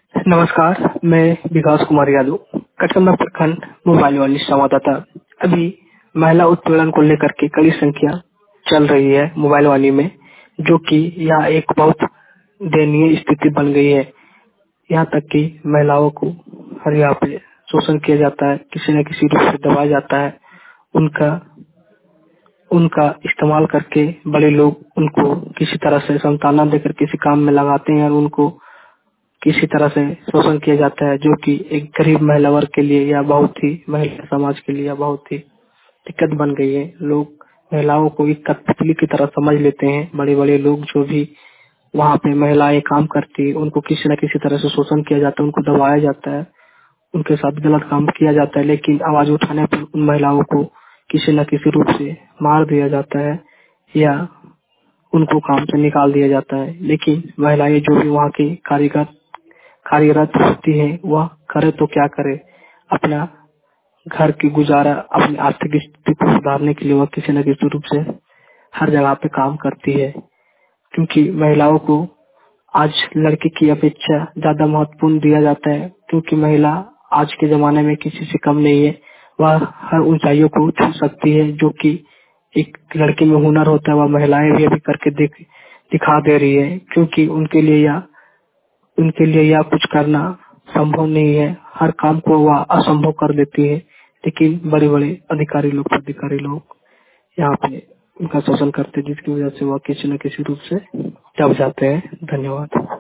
नमस्कार, मैं विकास कुमार यादव, कटकमना प्रखंड मोबाइल वाली संवाददाता। अभी महिला उत्पीड़न को लेकर के कड़ी संख्या चल रही है मोबाइल वाली में, जो कि यह एक बहुत दयनीय स्थिति बन गई है। यहाँ तक कि महिलाओं को हर यहाँ पे शोषण किया जाता है, किसी न किसी रूप से दबाया जाता है। उनका उनका इस्तेमाल करके बड़े लोग उनको किसी तरह से सांत्वना देकर किसी काम में लगाते हैं और उनको किसी तरह से शोषण किया जाता है, जो कि एक गरीब महिला वर्ग के लिए या बहुत ही महिला समाज के लिए या बहुत ही दिक्कत बन गई है। लोग महिलाओं को एक कठपुतली की तरह समझ लेते हैं। बड़े बड़े लोग जो भी वहाँ पे महिलाएं काम करती है, उनको किसी न किसी तरह से शोषण किया जाता है, उनको दबाया जाता है, उनके साथ गलत काम किया जाता है। लेकिन आवाज उठाने पर उन महिलाओं को किसी न किसी रूप से मार दिया जाता है या उनको काम से निकाल दिया जाता है। लेकिन महिलाएं जो भी वहाँ की कार्यरत होती है, वह करे तो क्या करे, अपना घर की गुजारा, अपनी आर्थिक स्थिति को सुधारने के लिए वह किसी न किसी रूप से हर जगह पे काम करती है। क्योंकि महिलाओं को आज लड़के की अपेक्षा ज्यादा महत्वपूर्ण दिया जाता है, क्योंकि महिला आज के जमाने में किसी से कम नहीं है। वह हर ऊंचाइयों को छू सकती है, जो कि एक लड़के में हुनर होता है, वह महिलाएं भी अभी करके दिखा दे रही है। क्योंकि उनके लिए यह कुछ करना संभव नहीं है, हर काम को वह असंभव कर देती है। लेकिन बड़े बड़े पदाधिकारी लोग यहाँ पे उनका शोषण करते हैं, जिसकी वजह से वह किसी न किसी रूप से दब जाते हैं। धन्यवाद।